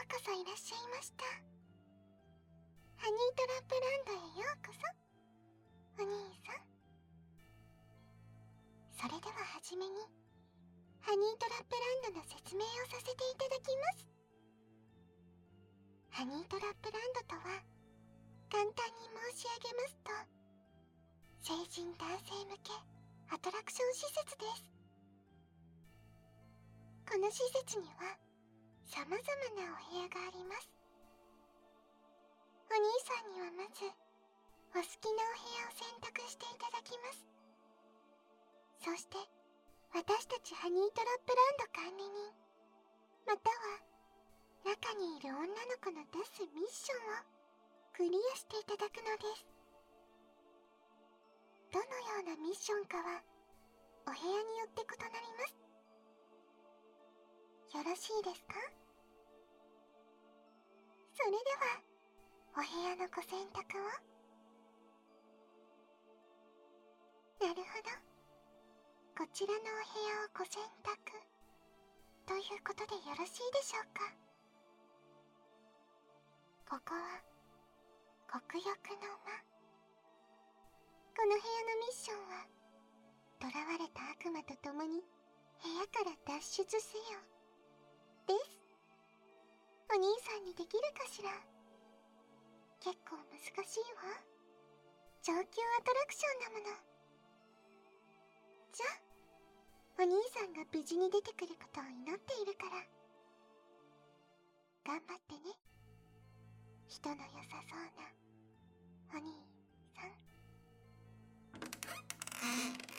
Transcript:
うこそいらっしゃいました。ハニートラップランドへようこそ、お兄さん。それでははじめに、ハニートラップランドの説明をさせていただきます。ハニートラップランドとは、簡単に申し上げますと、成人男性向けアトラクション施設です。この施設には様々なお部屋があります。お兄さんにはまずお好きなお部屋を選択していただきます。そして私たちハニートラップランド管理人、または中にいる女の子の出すミッションをクリアしていただくのです。どのようなミッションかはお部屋によって異なります。よろしいですか？それではお部屋のご選択を。なるほど。こちらのお部屋をご選択ということでよろしいでしょうか。ここは極欲の間。この部屋のミッションは、囚われた悪魔と共に部屋から脱出せよです。お兄さんにできるかしら？結構難しいわ。上級アトラクションなもの。じゃあ、お兄さんが無事に出てくることを祈っているから。頑張ってね。人の良さそうなお兄さん。